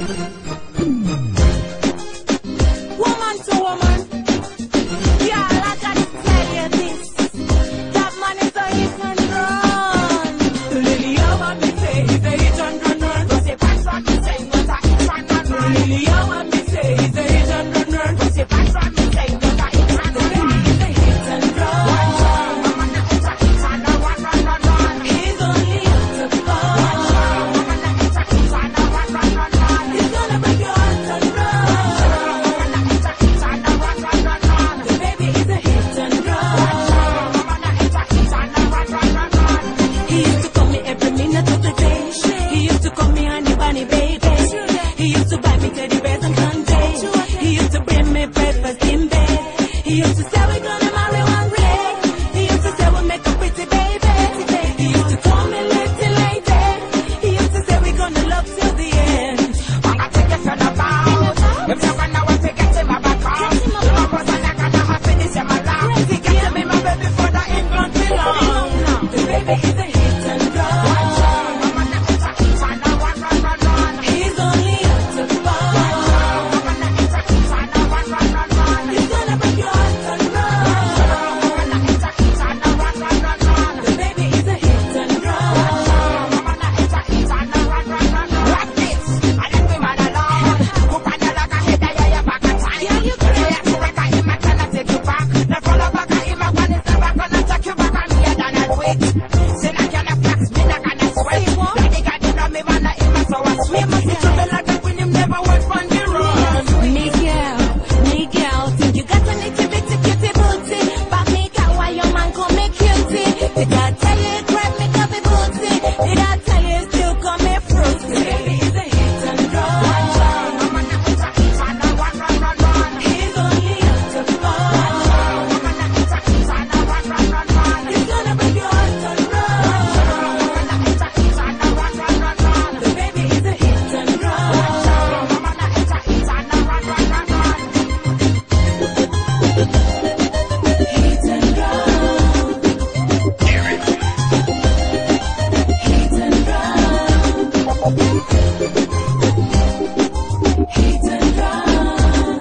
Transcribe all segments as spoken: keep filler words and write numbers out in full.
Woman to woman, yeah, I gotta tell you this. That man is a hit and run. The lily of me say he's a hit and run run. Cause he pass what me say, not a hit and run run. The lily of me say he's a hit and run run. Cause he pass what me say, not a hit and run run. He's a hit and run. He's only out to fun. He's gonna break your heart and run. The baby is a hit and run. He used to call me every minute of the day. He used to call me honey bunny baby. He used to buy me teddy bears and candy. He used to bring me breakfast in bed. He used to say we're gonna marry one day. He used to say we'll make a pretty baby. He used to call me little lady. He used to say we're gonna love till the end. Wanna take it to the bound. If you wanna want to get in my back out. You know what's on that kind of happiness in my life. He got to be my baby for the infant belong. The baby is a hit and run. He's only out to fun. He's gonna break your heart and run. The baby is a hit and run. Like this, I let me man alone. Cook on your like a head, I hear your back at time. Yeah, you can. You have to work, I him, I cannot take you back. The follow back, I him, I want it, the back, gonna take you back, I'm here, than I'll wait. Say, I cannot flex, me, not gonna sweat. Daddy got it on me, man, I him, I so I swear. Must be trouble like that when him never work on the run. Miguel, Miguel, think you got a little bit of cutie booty. But Miguel, why your man call me cutie? Did I tell you it grab me copy booty? Did I tell you it still call me fruity? The baby is a hit and run. He's only out to fun. He's gonna break your heart and run. The baby is a hit and run. Hit and run. Hit and run. Hit and run.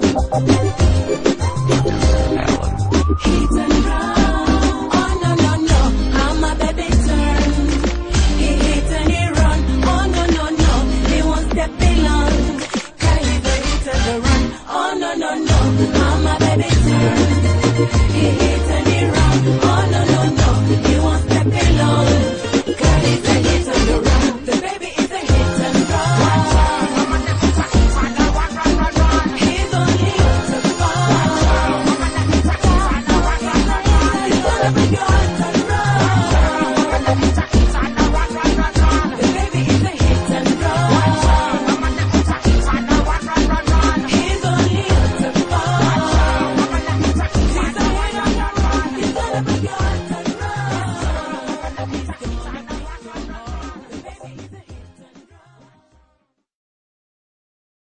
Hit and run. Oh no no no, how my baby turn. He hit and he run. Oh no no no, he won't step along. Cause he's a hit and a run. Oh no no no, how my baby turn. He hit and he run. Oh no no no, he won't step along. Cause he's a hit and a run. The baby is a hit and run. He's only out to fun. He's gonna break your